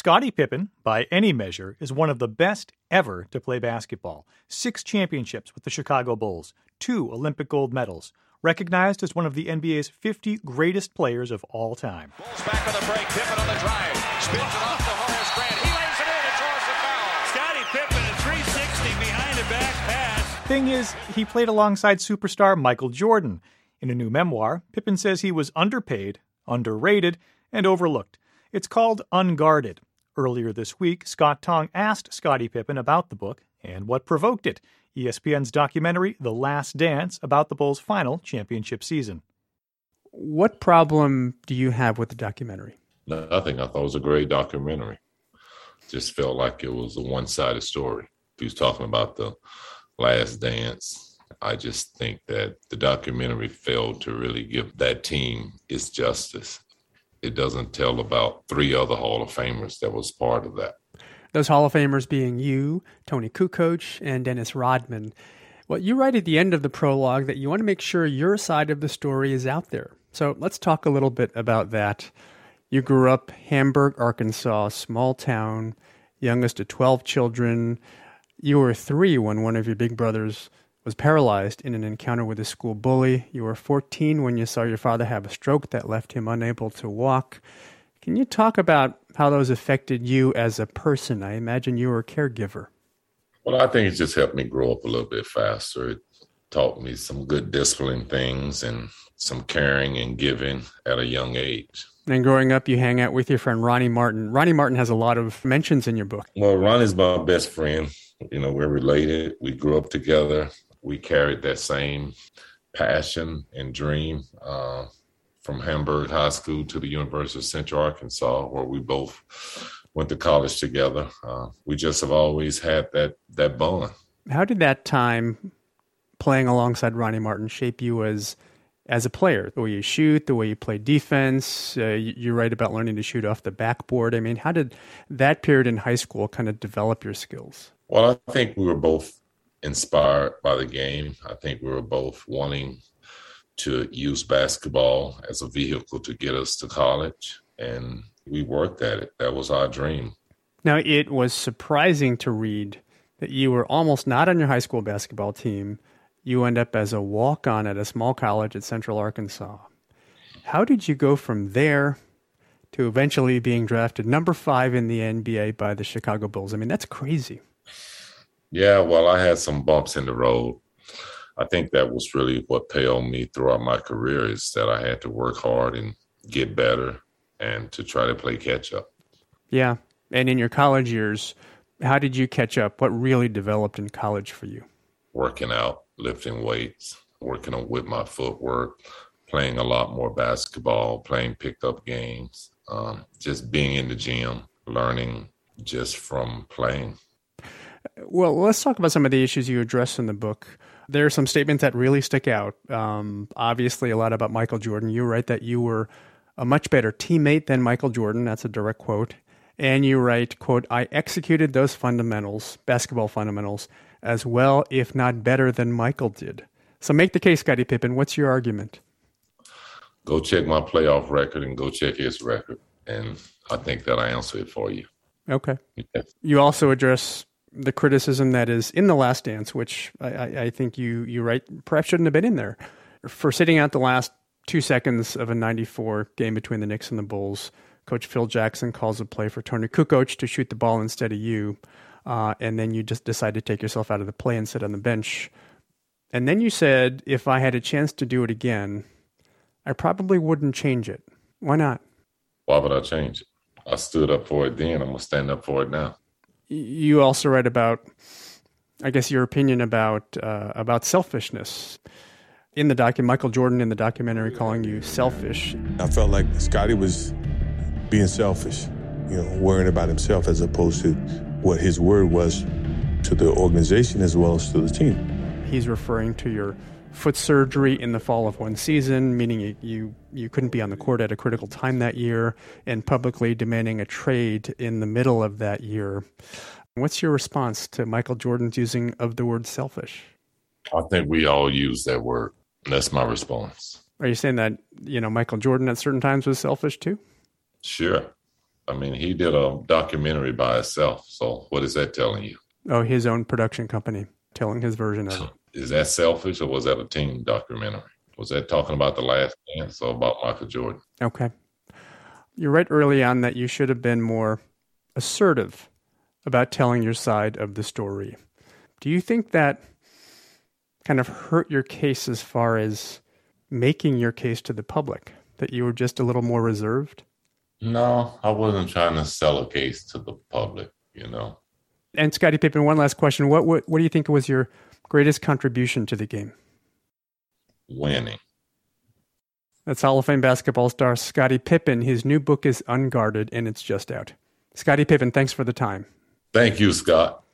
Scottie Pippen, by any measure, is one of the best ever to play basketball. 6 championships with the Chicago Bulls, 2 Olympic gold medals, recognized as one of the NBA's 50 greatest players of all time. Bulls back on the break, Pippen on the drive, spins it off to Horace Grant, he lays it in and draws the foul. Scottie Pippen, a 360 behind the back pass. Thing is, he played alongside superstar Michael Jordan. In a new memoir, Pippen says he was underpaid, underrated, and overlooked. It's called Unguarded. Earlier this week, Scott Tong asked Scottie Pippen about the book and what provoked it. ESPN's documentary, The Last Dance, about the Bulls' final championship season. What problem do you have with the documentary? Nothing. I thought it was a great documentary. Just felt like it was a one-sided story. He was talking about the last dance. I just think that the documentary failed to really give that team its justice. It doesn't tell about 3 other Hall of Famers that was part of that. Those Hall of Famers being you, Tony Kukoc, and Dennis Rodman. Well, you write at the end of the prologue that you want to make sure your side of the story is out there. So let's talk a little bit about that. You grew up Hamburg, Arkansas, small town, youngest of 12 children. You were 3 when one of your big brothers was paralyzed in an encounter with a school bully. You were 14 when you saw your father have a stroke that left him unable to walk. Can you talk about how those affected you as a person? I imagine you were a caregiver. Well, I think it just helped me grow up a little bit faster. It taught me some good discipline things and some caring and giving at a young age. And growing up, you hang out with your friend Ronnie Martin. Ronnie Martin has a lot of mentions in your book. Well, Ronnie's my best friend. You know, we're related. We grew up together. We carried that same passion and dream from Hamburg High School to the University of Central Arkansas, where we both went to college together. We just have always had that bond. How did that time playing alongside Ronnie Martin shape you as a player? The way you shoot, the way you play defense, you write about learning to shoot off the backboard. I mean, how did that period in high school kind of develop your skills? Well, I think we were both inspired by the game. I think we were both wanting to use basketball as a vehicle to get us to college, and we worked at it. That was our dream. Now, it was surprising to read that you were almost not on your high school basketball team. You end up as a walk-on at a small college at Central Arkansas. How did you go from there to eventually being drafted number 5 in the NBA by the Chicago Bulls? I mean, that's crazy. Yeah, well, I had some bumps in the road. I think that was really what paled me throughout my career, is that I had to work hard and get better and to try to play catch up. Yeah. And in your college years, how did you catch up? What really developed in college for you? Working out, lifting weights, working on with my footwork, playing a lot more basketball, playing picked-up games, just being in the gym, learning just from playing. Well, let's talk about some of the issues you address in the book. There are some statements that really stick out. Obviously, a lot about Michael Jordan. You write that you were a much better teammate than Michael Jordan. That's a direct quote. And you write, quote, "I executed those fundamentals, basketball fundamentals, as well, if not better than Michael did." So make the case, Scottie Pippen. What's your argument? Go check my playoff record and go check his record. And I think that I answer it for you. Okay. Yeah. You also address the criticism that is in The Last Dance, which I think you write perhaps shouldn't have been in there, for sitting out the last 2 seconds of a 94 game between the Knicks and the Bulls. Coach Phil Jackson calls a play for Tony Kukoc to shoot the ball instead of you, and then you just decide to take yourself out of the play and sit on the bench. And then you said, if I had a chance to do it again, I probably wouldn't change it. Why not? Why would I change it? I stood up for it then. I'm going to stand up for it now. You also write about, I guess, your opinion about selfishness. In the Michael Jordan in the documentary calling you selfish. I felt like Scottie was being selfish, worrying about himself as opposed to what his word was to the organization as well as to the team. He's referring to your foot surgery in the fall of one season, meaning you couldn't be on the court at a critical time that year, and publicly demanding a trade in the middle of that year. What's your response to Michael Jordan's using of the word selfish? I think we all use that word. That's my response. Are you saying that, Michael Jordan at certain times was selfish too? Sure. I mean, he did a documentary by himself. So what is that telling you? Oh, his own production company telling his version of it. Is that selfish, or was that a team documentary? Was that talking about The Last Dance or about Michael Jordan? Okay. You write early on that you should have been more assertive about telling your side of the story. Do you think that kind of hurt your case as far as making your case to the public, that you were just a little more reserved? No, I wasn't trying to sell a case to the public, you know. And Scottie Pippen, one last question. What do you think was your greatest contribution to the game? Winning. That's Hall of Fame basketball star Scottie Pippen. His new book is Unguarded, and it's just out. Scottie Pippen, thanks for the time. Thank you, Scott.